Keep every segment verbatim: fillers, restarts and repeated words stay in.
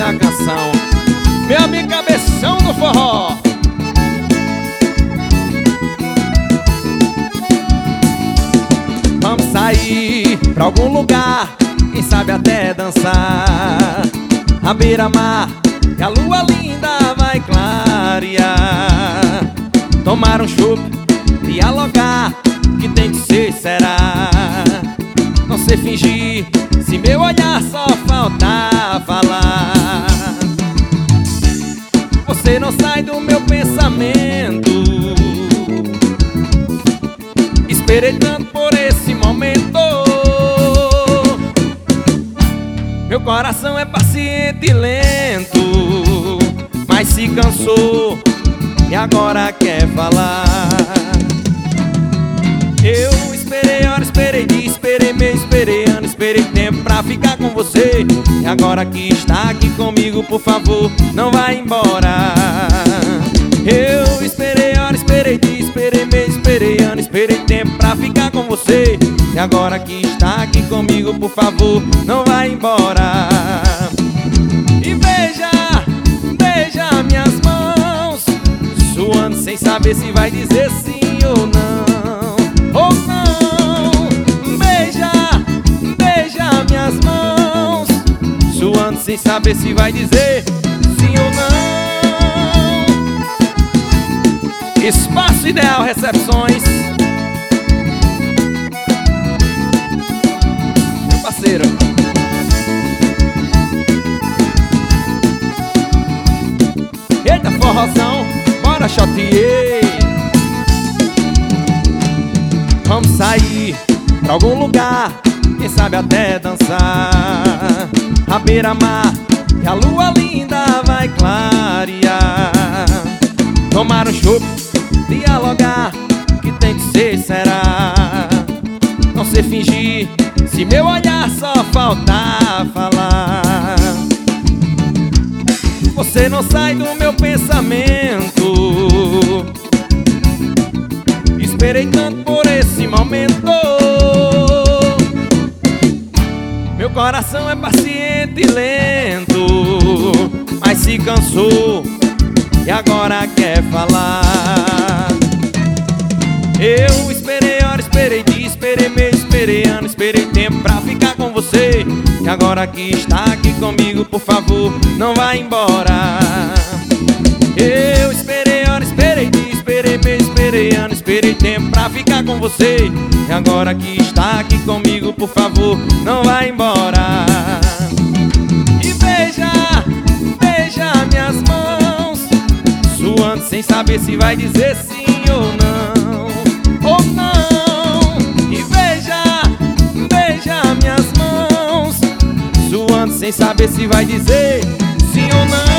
da canção, meu amigo Cabeção do Forró. Vamos sair pra algum lugar, quem sabe até dançar à beira-mar, que a lua linda vai clarear. Tomar um chopp, dialogar, que tem que ser, será. Não sei fingir, se meu olhar só falta falar. Você não sai do meu pensamento, esperei tanto por esse momento. Meu coração é paciente e lento, mas se cansou e agora quer falar. Eu esperei hora, esperei dia, esperei mês, esperei ano, esperei tempo pra ficar com você. E agora que está aqui comigo, por favor, não vai embora. Eu esperei hora, esperei dia, esperei mês, esperei ano, esperei tempo pra ficar com você. E agora que está aqui comigo, por favor, não vai embora. E veja, beija minhas mãos, suando sem saber se vai dizer sim ou não. Ou não. Beija, beija minhas mãos, suando sem saber se vai dizer sim ou não. Espaço Ideal Recepções, meu parceiro. Eita forrozão, bora chotier. Vamos sair pra algum lugar, quem sabe até dançar à beira-mar, que a lua linda vai clarear. Tomar um chopp, dialogar, que tem que ser, será. Não sei fingir, se meu olhar só falta falar. Você não sai do meu pensamento, esperei tanto por esse momento. Meu coração é paciente e lento, mas se cansou e agora quer falar. Eu esperei hora, esperei dia, esperei mês, esperei ano, esperei tempo pra ficar com você. E agora que está aqui comigo, por favor, não vai embora. Eu esperei hora, esperei dia, esperei mês, esperei ano, esperei tempo pra ficar com você. E agora que está aqui comigo, por favor, não vai embora. E beija, beija minhas mãos, suando sem saber se vai dizer sim ou não. Ou não. E beija, beija minhas mãos, suando sem saber se vai dizer sim ou não.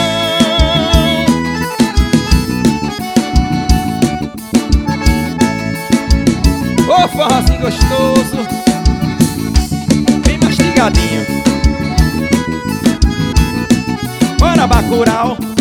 Ô oh, forrozinho gostoso, bem mastigadinho. Bora Bacurau.